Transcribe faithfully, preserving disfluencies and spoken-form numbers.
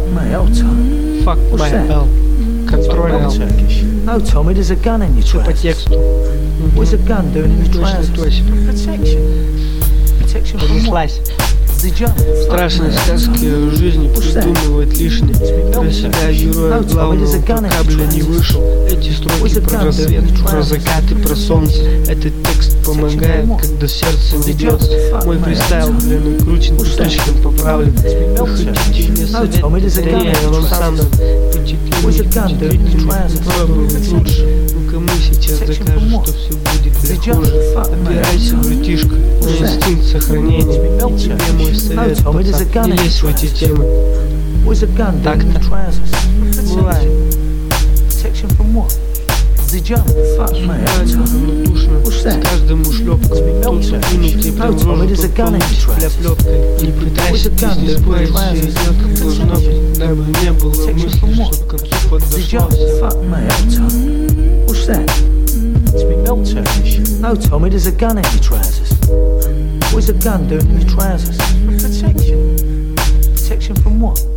my L, Tom. Fuck What's my that? L. Контроль L. Turkish. No, Tommy, there's a gun in your Все по trousers. тексту. What's a gun doing in your Точно, trousers? точно. Protection. Protection from what? Понеслась. The jump. Страшные сказки о жизни придумывает лишнее. Про себя героя главного пока, бля, не вышел. Эти строки про рассвет, про закаты, про солнце. Этот текст помогает, когда сердце не бьется. Мой фристайл, бля, накручен, слишком поправлен. Вы хотите мне совет? Скорее, я вам сам дам. Впечатлите, попробовать лучше. Ну кому сейчас докажет, что все будет легче? Опирайся, братишка, на инстинкт сохранения. И тебе мой совет, пацан, не лезь в эти темы. Так-то. Бывает. Равнодушно, с каждым ушлепком. Тут закинуть и прям в рожу подполнить шляп-лепкой. Не пытайся, ты не сбавить, все идет как должно быть. Дабы не было мысли, что к концу подошло What's that? It's me milk Turkish. No, Tommy, there's a gun in your trousers. What's a gun doing in your trousers? Protection. Protection from what?